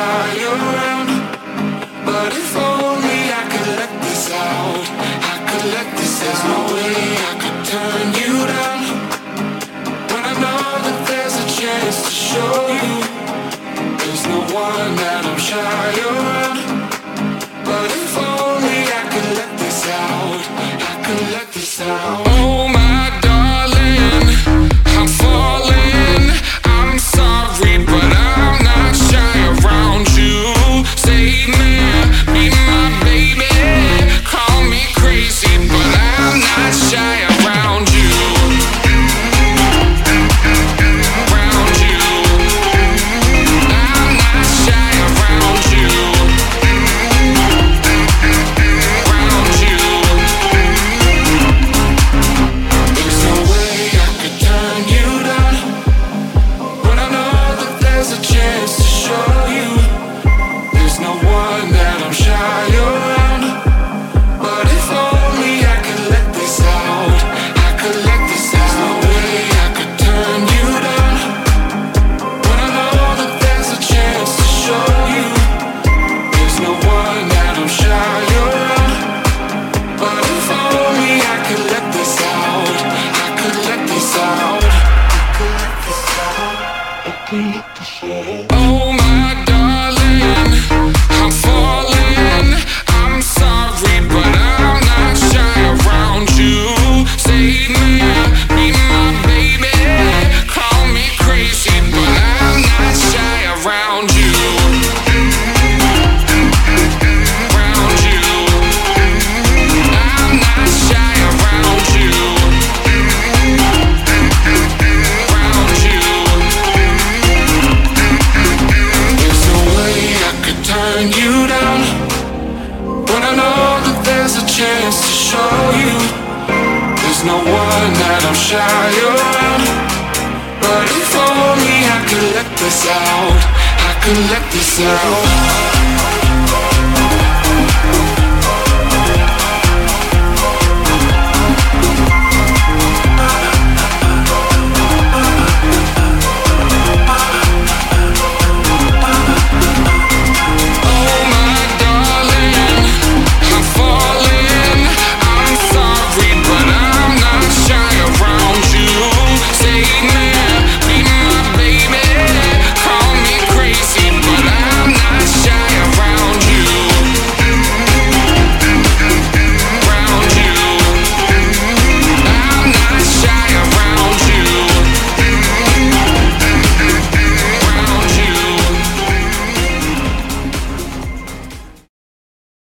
shy around. But if only I could let this out, I could let this out. There's no way I could turn you down when I know that there's a chance to show you. There's no one that I'm shy around. But if only I could let this out, I could let this out. Oh my darling, I'm falling. I'm sorry, but I'm not shy around you. Save me, be my baby. Call me crazy, but I'm not shy around you. Around you. I'm not shy around you. Around you. There's no way I could turn you down when I know that there's a chance to show you. There's no one that I'm shy around. But if only I could let this out, I could let this out. There's no way I could turn you down when I know that there's a chance to show you. There's no one that I'm shy around. But if only I could let this out, I could let this out. I could let this out. I could let this out. Oh my darling, I'm falling. I'm sorry, but I'm not shy around you. Save me, be my baby. Call me crazy, but I'm not shy around you. Around you. I'm not shy around you. Around you. There's no way I could turn you down when I know that there's a chance to show you. There's no one that I'm shy around. But if only I could let this out, I could let this out.